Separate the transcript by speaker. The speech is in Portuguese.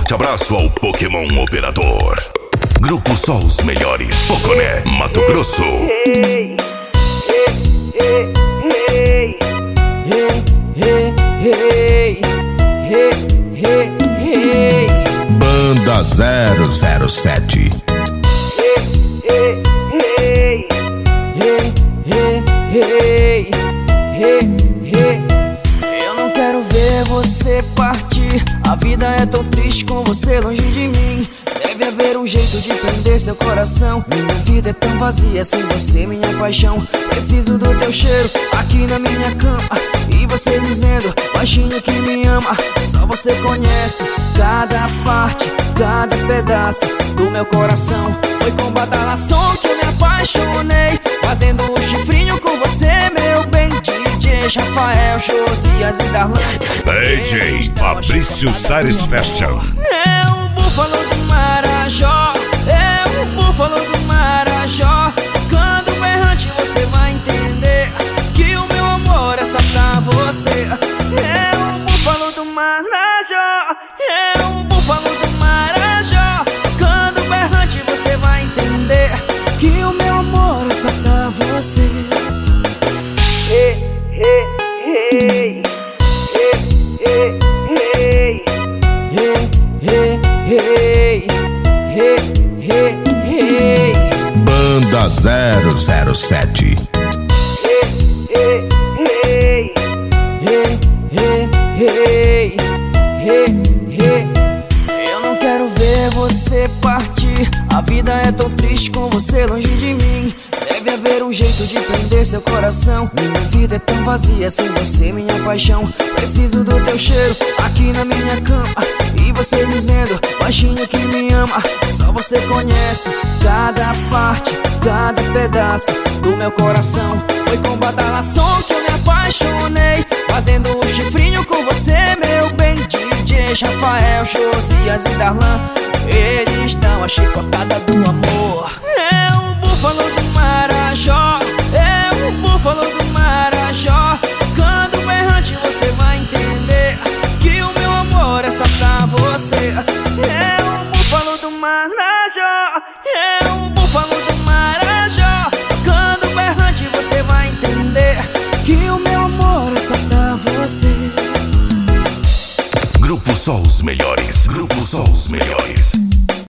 Speaker 1: forte abraço ao Pokémon Operador. Grupo Só os Melhores. Poconé, Mato Grosso.
Speaker 2: Banda 007.
Speaker 3: Eu não quero ver você partir. A vida é tão triste com você longe de mim. Deve haver um jeito de prender seu coração. Minha vida é tão vazia sem você, minha paixão. Preciso do teu cheiro aqui na minha cama. E você dizendo baixinho que me ama. Só você conhece cada parte, cada pedaço do meu coração. Foi com badalação que eu me apaixonei, fazendo um chifrinho com você, meu bem. DJ Rafael, Josias e Darlan.
Speaker 1: DJ Fabrício Salles Fashion.
Speaker 3: É o búfalo do Marajó, é o búfalo do Marajó. Quando berrante você vai entender que o meu amor é só pra você. É o búfalo do Marajó, é o búfalo do Marajó. Quando berrante você vai entender que o meu amor é só pra você.
Speaker 2: Banda 007.
Speaker 3: Eu não quero ver você partir. A vida é tão triste com você longe de mim. Deve haver um jeito de prender seu coração. Minha vida é tão vazia sem você, minha paixão. Preciso do teu cheiro aqui na minha cama. E você dizendo baixinho que me ama. Só você conhece cada parte, cada pedaço do meu coração. Foi com badalação que eu me apaixonei, fazendo um chifrinho com você, meu bem. DJ Rafael, Josias e Darlan, eles dão a chicotada do amor. É o búfalo do Marajó, é o búfalo do Marajó. Quando berrante você vai entender que o meu amor é só pra você. É o búfalo do Marajó, é o búfalo do Marajó. Quando berrante você vai entender que o meu amor é só pra você.
Speaker 1: Grupo Só os Melhores.